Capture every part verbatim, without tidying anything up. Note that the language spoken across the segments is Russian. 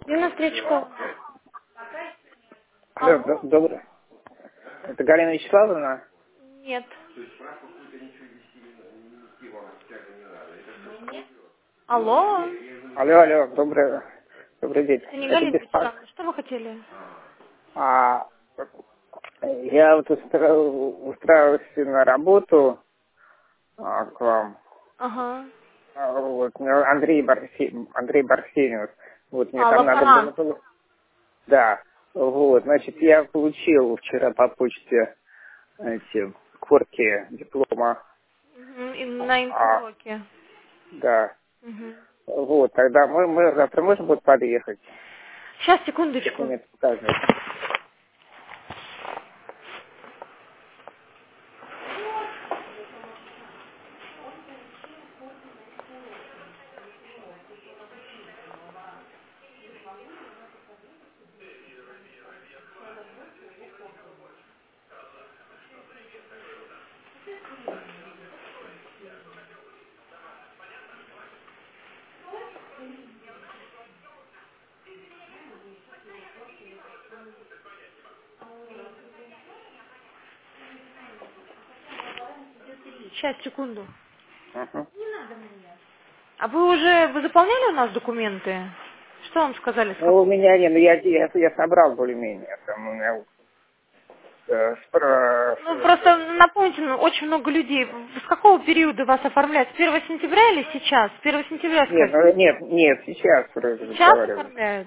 И на встречку. Алло, Алло? д- добрый. Это Галина Вячеславовна? Нет. Алло? Алло, алло, добрый, добрый день. Это не Это Галина Беспак. Вячеславовна. Что вы хотели? А, я вот устра... устраивался на работу а, к вам. Ага. А, вот, ну, Андрей Барси... Андрей Барсенев. Вот, мне А, там надо было... лаборант. было- Да. Вот, значит, я получил вчера по почте эти корки диплома. Мгм, и на А, инфоуроке. да. Мгм. Вот, тогда мы, мы завтра можем будет подъехать, Сейчас, секундочку. документ показать. Сейчас, секунду. Мгм. А вы уже, вы заполняли у нас документы? Что вам сказали? С Ну, у какого? меня не, ну я, я, я собрал более-менее. Там у меня э, спро- Ну, с- просто напомните, ну, очень много людей. С какого периода вас оформляют? С первого сентября или сейчас? С первого сентября Нет, сказали. ну нет, нет, сейчас вроде Сейчас разговариваю. оформляют?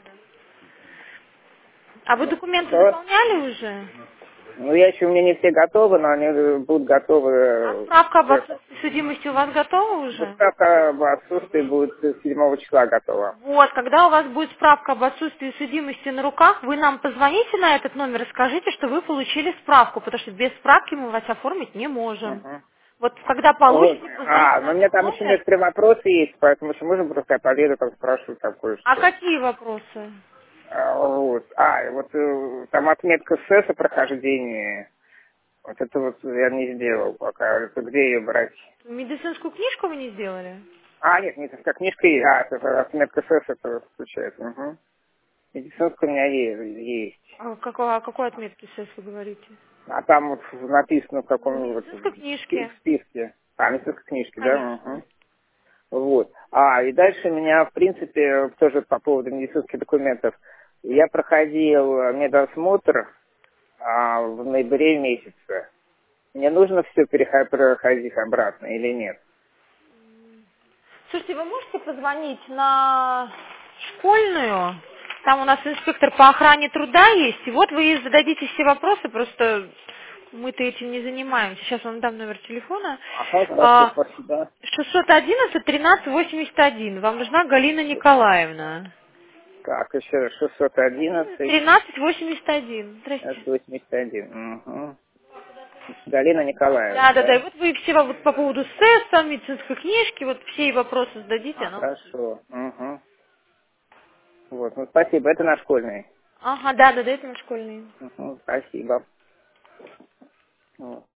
А вы документы Что? заполняли уже? Ну, я еще, у меня не все готовы, но они э, будут готовы. А э, справка об это. отсутствии судимости у вас готова Ну, уже? справка об отсутствии будет с седьмого числа готова. Вот, когда у вас будет справка об отсутствии судимости на руках, вы нам позвоните на этот номер и скажите, что вы получили справку, потому что без справки мы вас оформить не можем. Мгм. Вот когда Вот. получите, позвоните А, на ну у меня этот там еще номер. некоторые вопросы есть, поэтому еще можно просто я поеду, там спрашиваю там А кое-что. какие вопросы? А, вот. А, и вот э, там отметка СЭСа прохождения. Вот это вот я не сделал пока. Это где ее брать? Медицинскую книжку вы не сделали? А, нет, нет, как книжка есть. А, это отметка СЭС это включает. Угу. Медицинская у меня е- есть. А какой, о какой отметке сейчас вы говорите? А там вот написано в Ну, каком вот медицинской спи- книжке, списке. А, медицинской книжки, да? конечно. Угу. Вот. А, и дальше меня, в принципе, тоже по поводу медицинских документов. Я проходил э, медосмотр а, в ноябре месяце. Мне нужно все переходить обратно или нет? Слушайте, вы можете позвонить на школьную? Там у нас инспектор по охране труда есть. И вот вы ей зададите все вопросы, просто мы-то этим не занимаемся. Сейчас вам дам номер телефона. Ага, хорошо, А, спасибо. шестьсот одиннадцать тринадцать восемьдесят один. Вам нужна Галина Николаевна. Так, еще раз, шестьсот одиннадцать, тринадцать восемьдесят один. Здрасте. восемьдесят один. Угу. Галина Николаевна, Да, да, да. И да? вот вы все во- вот по поводу СЭСа, медицинской книжки, вот все ей вопросы зададите, А, она вам... хорошо. Угу. Вот, ну спасибо, это на школьный. Ага, да, да, да, это на школьные. Угу, спасибо. Вот.